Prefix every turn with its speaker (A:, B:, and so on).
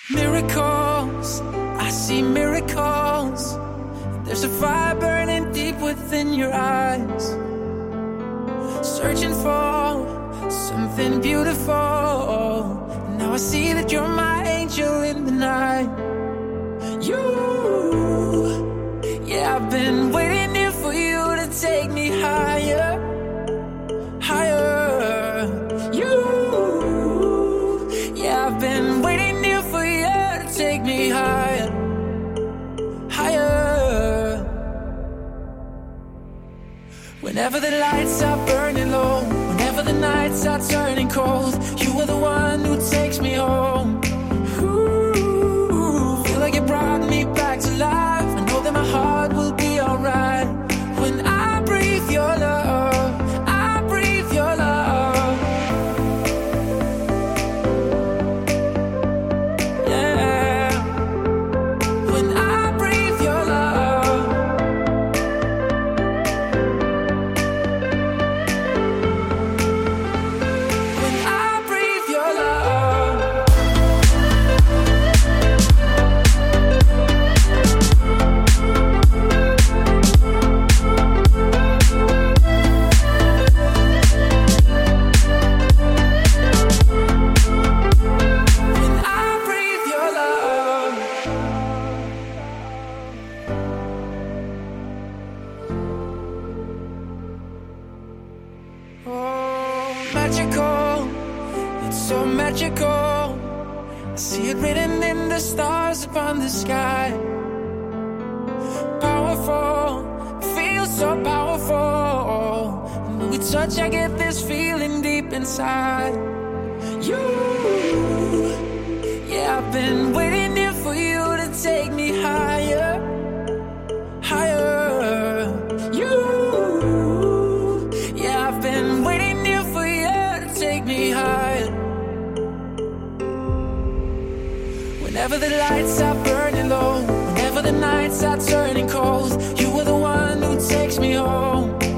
A: Miracles, I see miracles. There's a fire burning deep within your eyes, searching for something beautiful. Now I see that you're my angel in the night. You, yeah, I've been waiting here for you to take me higher, higher. You, yeah, I've been waiting here for you to take me higher, higher. Whenever the lights are burning low, whenever the nights are turning cold, you are the one who takes me home. Ooh, feel like you brought me back to life. I know that my heart will be alright when I breathe your love. I breathe your love. Yeah, when I breathe your love. When I breathe your love. When I breathe your love. Oh, magical, it's so magical. I see it written in the stars upon the sky. Powerful, feels so powerful. And when we touch, I get this feeling deep inside. You, yeah, I've been waiting here for you to take me higher, higher. You, yeah, I've been waiting here for you to take me higher. Whenever the lights are burning low, whenever the nights are turning cold, you are the one who takes me home.